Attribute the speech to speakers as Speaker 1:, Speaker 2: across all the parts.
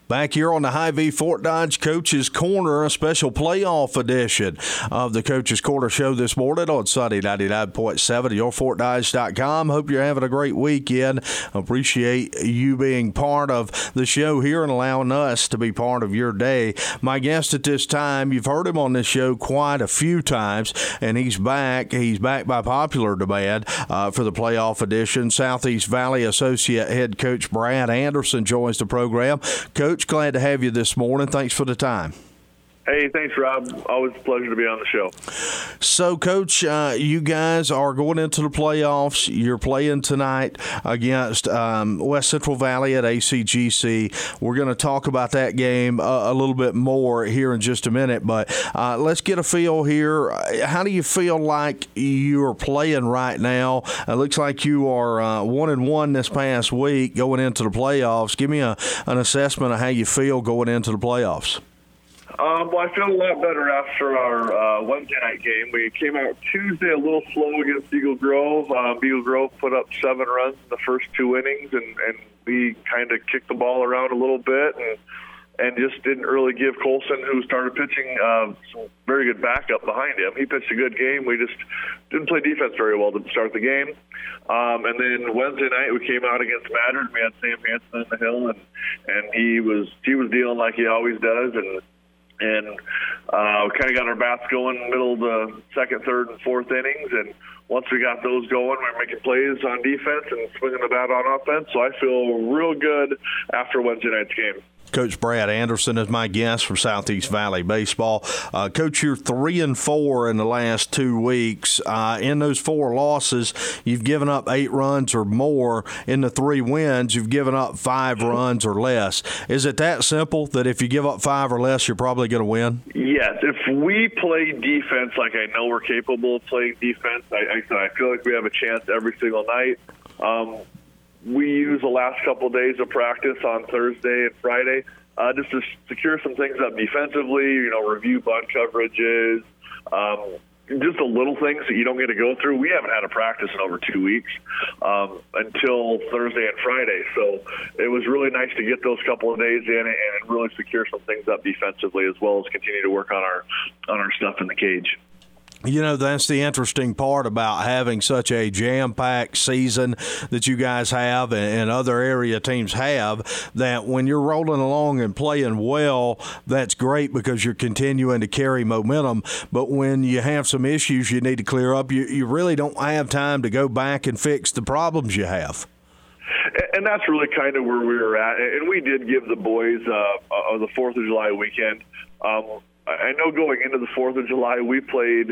Speaker 1: Back here on the Hy-Vee Fort Dodge Coach's Corner, a special playoff edition of the Coach's Corner show this morning on Sunday 99.7 YourFortDodge.com. Hope you're having a great weekend. Appreciate you being part of the show here and allowing us to be part of your day. My guest at this time, you've heard him on this show quite a few times, and he's back. He's back by popular demand for the playoff edition. Southeast Valley Associate Head Coach Brad Anderson joins the program. Coach, glad to have you this morning. Thanks for the time.
Speaker 2: Hey, thanks, Rob. Always a pleasure to be on the show.
Speaker 1: So, Coach, you guys are going into the playoffs. You're playing tonight against West Central Valley at ACGC. We're going to talk about that game a little bit more here in just a minute, but let's get a feel here. How do you feel like you're playing right now? It looks like you are 1-1 this past week going into the playoffs. Give me an assessment of how you feel going into the playoffs.
Speaker 2: Well, I feel a lot better after our Wednesday night game. We came out Tuesday a little slow against Eagle Grove. Eagle Grove put up 7 runs in the first 2 innings, and we kind of kicked the ball around a little bit and just didn't really give Colson, who started pitching, some very good backup behind him. He pitched a good game. We just didn't play defense very well to start the game. And then Wednesday night we came out against Madrid. We had Sam Hansen in the hill, and he was dealing like he always does, and kind of got our bats going in the middle of the second, third, and fourth innings. And once we got those going, we were making plays on defense and swinging the bat on offense. So I feel real good after Wednesday night's game.
Speaker 1: Coach Brad Anderson is my guest from Southeast Valley Baseball. Coach, you're 3-4 in the last 2 weeks. In those 4 losses, you've given up 8 runs or more. In the 3 wins, you've given up 5 runs or less. Is it that simple that if you give up 5 or less, you're probably going to win?
Speaker 2: Yes. If we play defense like I know we're capable of playing defense, I feel like we have a chance every single night. We use the last couple of days of practice on Thursday and Friday just to secure some things up defensively, review bunt coverages, just the little things that you don't get to go through. We haven't had a practice in over 2 weeks until Thursday and Friday. So it was really nice to get those couple of days in and really secure some things up defensively, as well as continue to work on our stuff in the cage.
Speaker 1: That's the interesting part about having such a jam-packed season that you guys have and other area teams have, that when you're rolling along and playing well, that's great because you're continuing to carry momentum. But when you have some issues you need to clear up, you really don't have time to go back and fix the problems you have.
Speaker 2: And that's really kind of where we were at. And we did give the boys the 4th of July weekend. I know going into the 4th of July, we played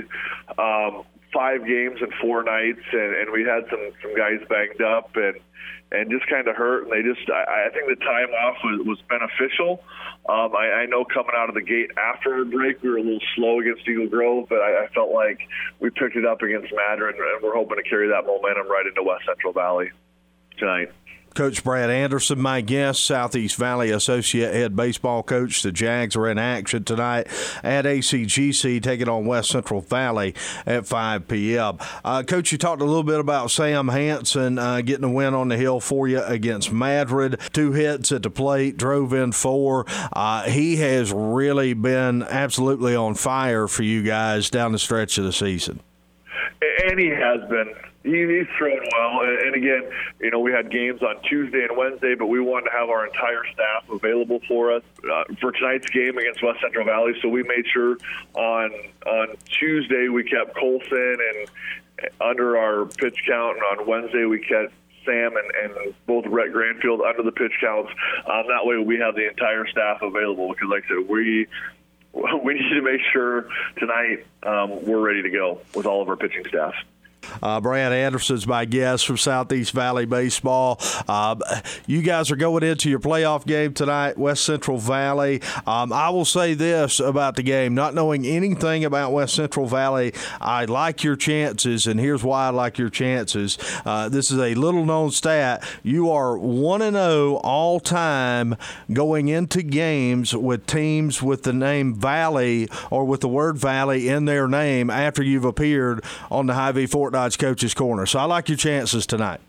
Speaker 2: 5 games in 4 nights, and we had some guys banged up and just kind of hurt. And I think the time off was beneficial. I know coming out of the gate after a break, we were a little slow against Eagle Grove, but I felt like we picked it up against Madrid, and we're hoping to carry that momentum right into West Central Valley tonight.
Speaker 1: Coach Brad Anderson, my guest, Southeast Valley Associate Head Baseball Coach. The Jags are in action tonight at ACGC, taking on West Central Valley at 5 p.m. Coach, you talked a little bit about Sam Hansen getting a win on the hill for you against Madrid. 2 hits at the plate, drove in 4. He has really been absolutely on fire for you guys down the stretch of the season.
Speaker 2: And he has been. He's thrown well. And again, we had games on Tuesday and Wednesday, but we wanted to have our entire staff available for us for tonight's game against West Central Valley. So we made sure on Tuesday we kept Colson and under our pitch count, and on Wednesday we kept Sam and both Rhett Granfield under the pitch counts. That way we have the entire staff available because, like I said, we need to make sure tonight we're ready to go with all of our pitching staff.
Speaker 1: Brad Anderson's my guest from Southeast Valley Baseball. You guys are going into your playoff game tonight, West Central Valley. I will say this about the game. Not knowing anything about West Central Valley, I like your chances, and here's why I like your chances. This is a little-known stat. You are 1-0 all-time going into games with teams with the name Valley or with the word Valley in their name after you've appeared on the Hy-Vee Fort Dodge Coach's Corner. So I like your chances tonight.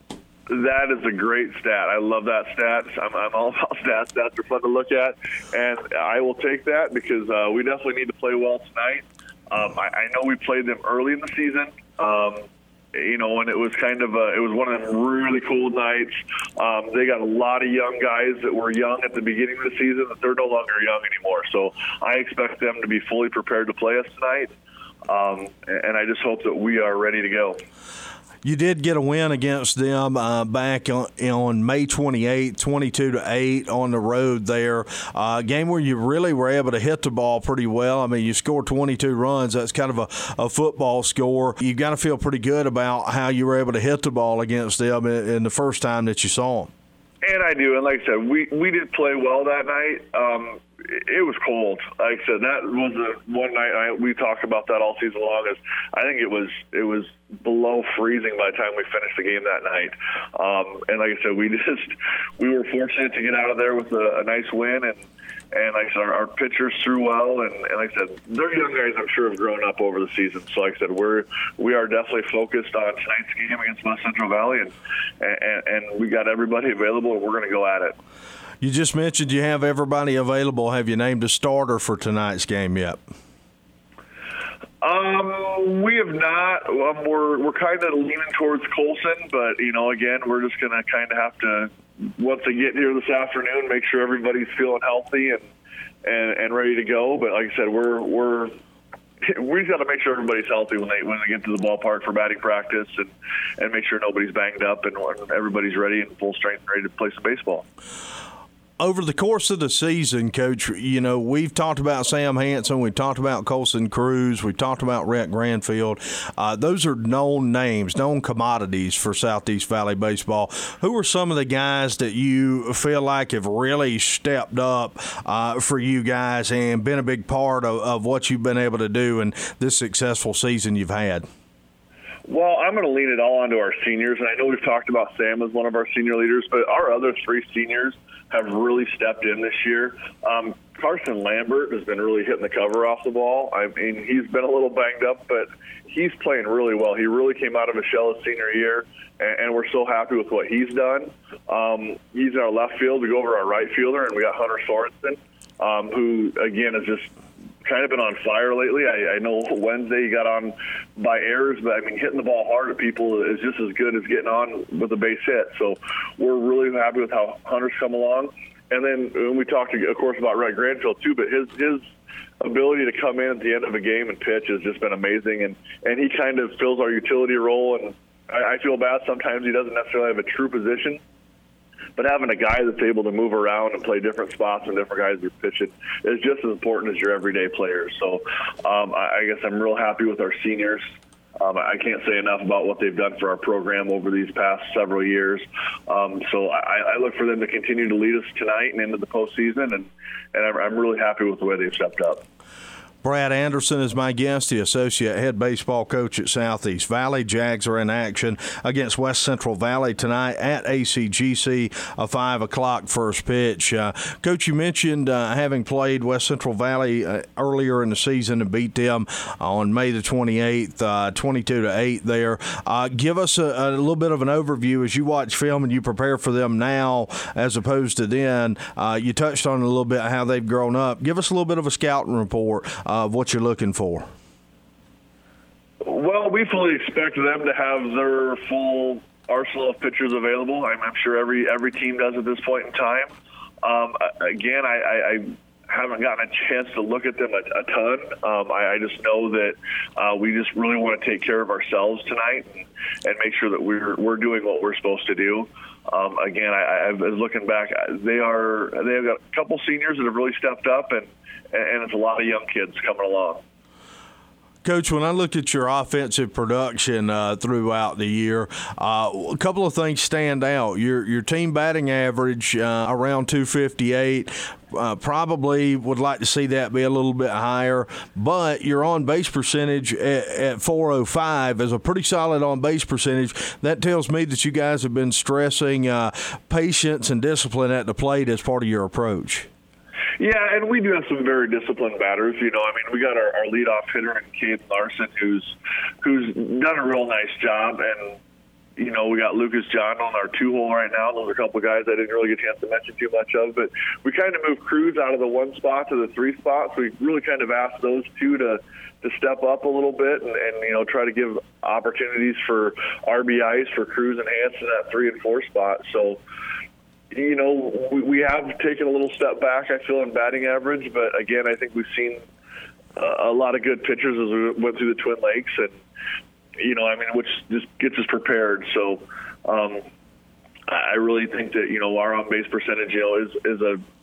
Speaker 2: That is a great stat. I love that stat. I'm all about stats. Stats are fun to look at, and I will take that because we definitely need to play well tonight. I know we played them early in the season, and it was it was one of them really cool nights. They got a lot of young guys that were young at the beginning of the season that they're no longer young anymore. So I expect them to be fully prepared to play us tonight, and I just hope that we are ready to go.
Speaker 1: You did get a win against them back on May 28th, 22-8 on the road there. A game where you really were able to hit the ball pretty well. I mean, you scored 22 runs. That's kind of a football score. You got to feel pretty good about how you were able to hit the ball against them in the first time that you saw them.
Speaker 2: And I do. And like I said, we did play well that night. It was cold. Like I said, that was the one night we talked about that all season long. I think it was below freezing by the time we finished the game that night. And like I said, we were fortunate to get out of there with a nice win. And like I said, our pitchers threw well. And like I said, their young guys, I'm sure, have grown up over the season. So like I said, we are definitely focused on tonight's game against West Central Valley, and we got everybody available, and we're going to go at it.
Speaker 1: You just mentioned you have everybody available. Have you named a starter for tonight's game yet?
Speaker 2: We have not. We're kind of leaning towards Colson, but again, we're just going to kind of have to, once they get here this afternoon, make sure everybody's feeling healthy and ready to go. But like I said, we've got to make sure everybody's healthy when they get to the ballpark for batting practice, and make sure nobody's banged up and everybody's ready and full strength and ready to play some baseball.
Speaker 1: Over the course of the season, Coach, we've talked about Sam Hanson, we've talked about Colson Cruz, we've talked about Rhett Granfield. Those are known names, known commodities for Southeast Valley baseball. Who are some of the guys that you feel like have really stepped up for you guys and been a big part of what you've been able to do in this successful season you've had?
Speaker 2: Well, I'm going to lean it all onto our seniors, and I know we've talked about Sam as one of our senior leaders, but our other three seniors have really stepped in this year. Carson Lambert has been really hitting the cover off the ball. I mean, he's been a little banged up, but he's playing really well. He really came out of his shell his senior year, and we're so happy with what he's done. He's in our left field. We go over to our right fielder, and we got Hunter Sorensen, who, again, is just kind of been on fire lately. I know Wednesday he got on by errors, but I mean, hitting the ball hard at people is just as good as getting on with a base hit. So we're really happy with how Hunter's come along. And then we talked, of course, about Rhett Granfield too, but his ability to come in at the end of a game and pitch has just been amazing. And he kind of fills our utility role. And I feel bad sometimes he doesn't necessarily have a true position, but having a guy that's able to move around and play different spots and different guys are pitching is just as important as your everyday players. So I guess I'm real happy with our seniors. I can't say enough about what they've done for our program over these past several years. So I look for them to continue to lead us tonight and into the postseason, and I'm really happy with the way they've stepped up.
Speaker 1: Brad Anderson is my guest, the associate head baseball coach at Southeast Valley. Jags are in action against West Central Valley tonight at ACGC, a 5 o'clock first pitch. Coach, you mentioned having played West Central Valley earlier in the season and beat them on May the 28th, 22-8 there. Give us a little bit of an overview as you watch film and you prepare for them now as opposed to then. You touched on a little bit how they've grown up. Give us a little bit of a scouting report of what you're looking for.
Speaker 2: Well, we fully expect them to have their full arsenal of pitchers available. I'm sure every team does at this point in time. Again, I haven't gotten a chance to look at them a ton. I just know that we just really want to take care of ourselves tonight and make sure that we're doing what we're supposed to do. Again, I was looking back. They've got a couple seniors that have really stepped up, and it's a lot of young kids coming along.
Speaker 1: Coach, when I look at your offensive production throughout the year, a couple of things stand out. Your team batting average around 258. Probably would like to see that be a little bit higher, but your on-base percentage at 405 is a pretty solid on-base percentage. That tells me that you guys have been stressing patience and discipline at the plate as part of your approach.
Speaker 2: Yeah, and we do have some very disciplined batters. We got our leadoff hitter in Caden Larson, who's done a real nice job, and we got Lucas John on our 2-hole right now. Those are a couple of guys I didn't really get a chance to mention too much of. But we kind of moved Cruz out of the 1 spot to the 3 spot. So we really kind of asked those 2 to step up a little bit and try to give opportunities for RBIs for Cruz and Hansen at 3 and 4 spot. So, we have taken a little step back, I feel, in batting average. But, again, I think we've seen a lot of good pitchers as we went through the Twin Lakes. And, which just gets us prepared. So I really think that, our on-base percentage, is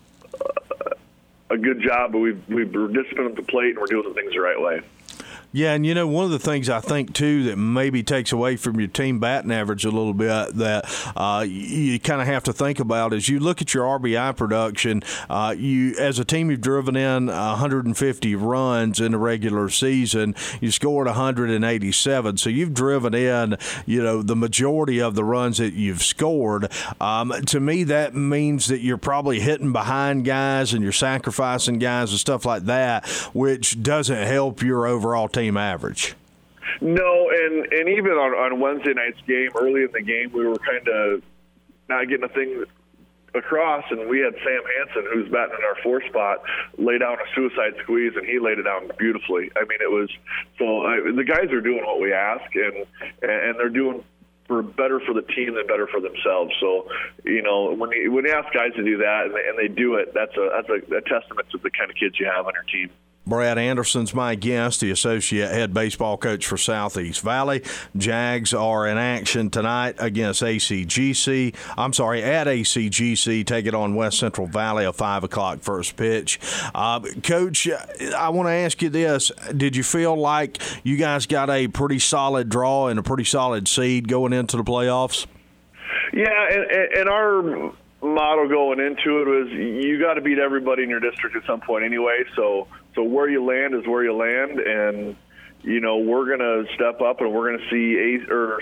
Speaker 2: a good job, but we're disciplined at the plate and we're doing the things the right way.
Speaker 1: Yeah, and one of the things I think too that maybe takes away from your team batting average a little bit that you kind of have to think about is you look at your RBI production. You as a team, you've driven in 150 runs in the regular season. You scored 187, so you've driven in the majority of the runs that you've scored. To me, that means that you're probably hitting behind guys and you're sacrificing guys and stuff like that, which doesn't help your overall team average.
Speaker 2: No, and even on Wednesday night's game, early in the game, we were kind of not getting a thing across, and we had Sam Hansen, who's batting in our 4 spot, lay down a suicide squeeze, and he laid it down beautifully. I mean, it was the guys are doing what we ask, and they're doing better for the team than better for themselves. So, when you ask guys to do that and they do it, that's a testament to the kind of kids you have on your team.
Speaker 1: Brad Anderson's my guest, the associate head baseball coach for Southeast Valley. Jags are in action tonight against ACGC. At ACGC, take it on West Central Valley, a 5 o'clock first pitch. Coach, I want to ask you this. Did you feel like you guys got a pretty solid draw and a pretty solid seed going into the playoffs?
Speaker 2: Yeah, and our motto going into it was you got to beat everybody in your district at some point anyway. So where you land is where you land, and we're going to step up and we're going to see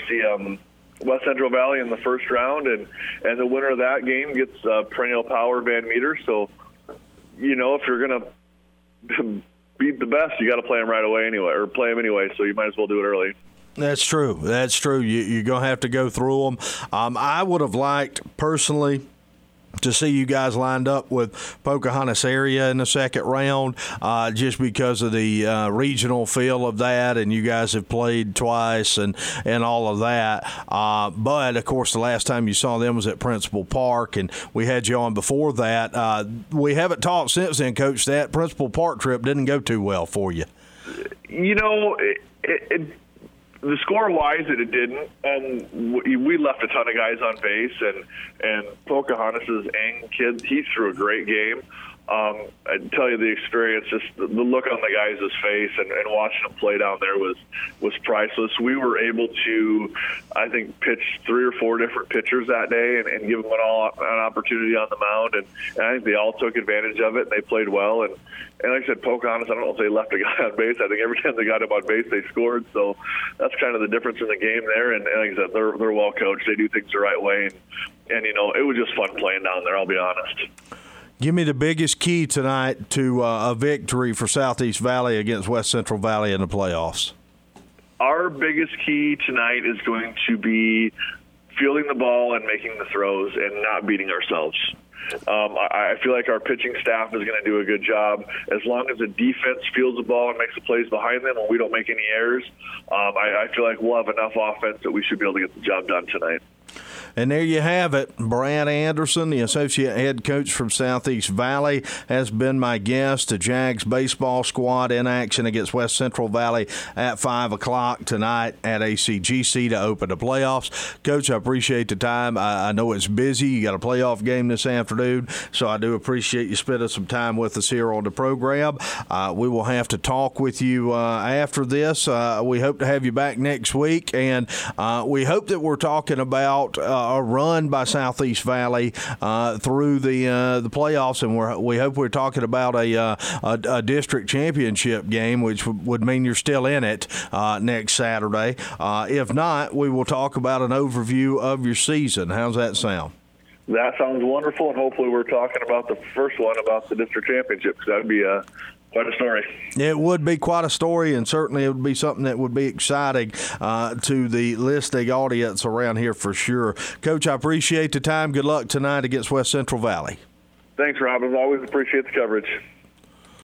Speaker 2: West Central Valley in the first round, and the winner of that game gets perennial power Van Meter. So if you're going to beat the best, you got to play them right away anyway, or play them anyway. So you might as well do it early.
Speaker 1: That's true. You're going to have to go through them. I would have liked personally to see you guys lined up with Pocahontas area in the second round, just because of the regional feel of that, and you guys have played twice and all of that. But, of course, the last time you saw them was at Principal Park, and we had you on before that. We haven't talked since then, Coach. That Principal Park trip didn't go too well for you.
Speaker 2: The score-wise, it didn't. We left a ton of guys on base, and Pocahontas's Ang kid, he threw a great game. I'd tell you the experience, just the look on the guys' face and watching them play down there was priceless. We were able to, I think, pitch 3 or 4 different pitchers that day and give them an opportunity on the mound, and I think they all took advantage of it, and they played well. And like I said, Pocahontas, I don't know if they left a guy on base. I think every time they got him on base, they scored. So that's kind of the difference in the game there. And like I said, they're well coached. They do things the right way. And it was just fun playing down there, I'll be honest.
Speaker 1: Give me the biggest key tonight to a victory for Southeast Valley against West Central Valley in the playoffs.
Speaker 2: Our biggest key tonight is going to be fielding the ball and making the throws and not beating ourselves. I feel like our pitching staff is going to do a good job. As long as the defense fields the ball and makes the plays behind them and we don't make any errors, I feel like we'll have enough offense that we should be able to get the job done tonight.
Speaker 1: And there you have it. Brad Anderson, the associate head coach from Southeast Valley, has been my guest. The Jags baseball squad in action against West Central Valley at 5 o'clock tonight at ACGC to open the playoffs. Coach, I appreciate the time. I know it's busy. You got a playoff game this afternoon, so I do appreciate you spending some time with us here on the program. We will have to talk with you after this. We hope to have you back next week, and we hope that we're talking about a run by Southeast Valley through the playoffs, and we hope we're talking about a district championship game, which would mean you're still in it next Saturday. If not, we will talk about an overview of your season. How's that sound? That
Speaker 2: sounds wonderful, and hopefully we're talking about the first one, about the district championship, because that'd be Quite a story.
Speaker 1: It would be quite a story, and certainly it would be something that would be exciting to the listening audience around here for sure. Coach, I appreciate the time. Good luck tonight against West Central Valley.
Speaker 2: Thanks, Rob. As always, appreciate the coverage.